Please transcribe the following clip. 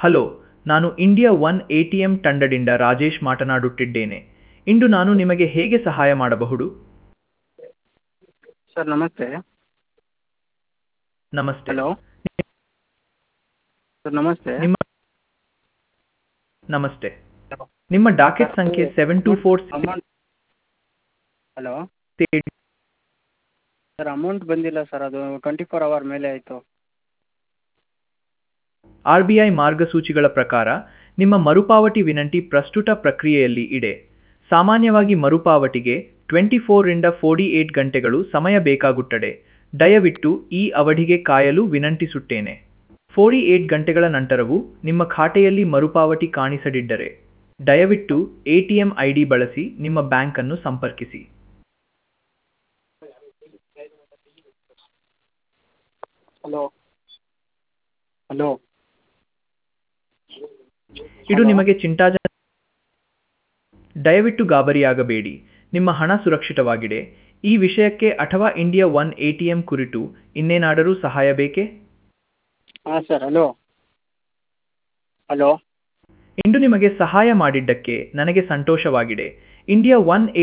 Hello, ನಾನು India one ATM ತಂಡದಿಂದ ರಾಜೇಶ್ ಮಾತನಾಡುತ್ತಿದ್ದೇನೆ. ಇಂದು ನಾನು ನಿಮಗೆ ಹೇಗೆ ಸಹಾಯ ಮಾಡಬಹುದು? ಸರ್ ನಮಸ್ತೆ. ನಮಸ್ತೆ. ಹಲೋ ಸರ್ ನಮಸ್ತೆ. ನಿಮ್ಮ ನಮಸ್ತೆ. ನಿಮ್ಮ ಡಾಕೆಟ್ ಸರ್ ಸಂಖ್ಯೆ ಅಮೌಂಟ್ ಹಲೋ ಸರ್ ಅಮೌಂಟ್ ಬಂದಿಲ್ಲ ಸರ್, ಅದು 24 hour ಮೇಲೆ ಆಯಿತು. RBI ಮಾರ್ಗಸೂಚಿಗಳ ಪ್ರಕಾರ ನಿಮ್ಮ ಮರುಪಾವತಿ ವಿನಂತಿ ಪ್ರಸ್ತುತ ಪ್ರಕ್ರಿಯೆಯಲ್ಲಿ ಇದೆ. ಸಾಮಾನ್ಯವಾಗಿ ಮರುಪಾವತಿಗೆ 24 ರಿಂದ 48 ಗಂಟೆಗಳು ಸಮಯ ಬೇಕಾಗುತ್ತದೆ. ದಯವಿಟ್ಟು ಈ ಅವಧಿಗೆ ಕಾಯಲು ವಿನಂತಿಸುತ್ತೇನೆ. 48 ಗಂಟೆಗಳ ನಂತರವೂ ನಿಮ್ಮ ಖಾತೆಯಲ್ಲಿ ಮರುಪಾವತಿ ಕಾಣಿಸದಿದ್ದರೆ, ದಯವಿಟ್ಟು ATM ID ಬಳಸಿ ನಿಮ್ಮ ಬ್ಯಾಂಕ್ ಅನ್ನು ಸಂಪರ್ಕಿಸಿ. ಹಲೋ ಹಲೋ ಇದು ಹಲೋ ನಿಮಗೆ ದಯವಿಟ್ಟು ಗಾಬರಿಯಾಗಬೇಡಿ. ನಿಮ್ಮ ಹಣ ಸುರಕ್ಷಿತವಾಗಿದೆ. ಈ ವಿಷಯಕ್ಕೆ ಅಥವಾ ಇಂಡಿಯಾ ಒನ್ ಎಟಿಎಂ ಕುರಿತು ಇನ್ನೇನಾದರೂ ಸಹಾಯ ಬೇಕೇ? ಹಾಂ ಸರ್. ಹಲೋ ಹಲೋ ಇಂದು ನಿಮಗೆ ಸಹಾಯ ಮಾಡಿದ್ದಕ್ಕೆ ನನಗೆ ಸಂತೋಷವಾಗಿದೆ. India one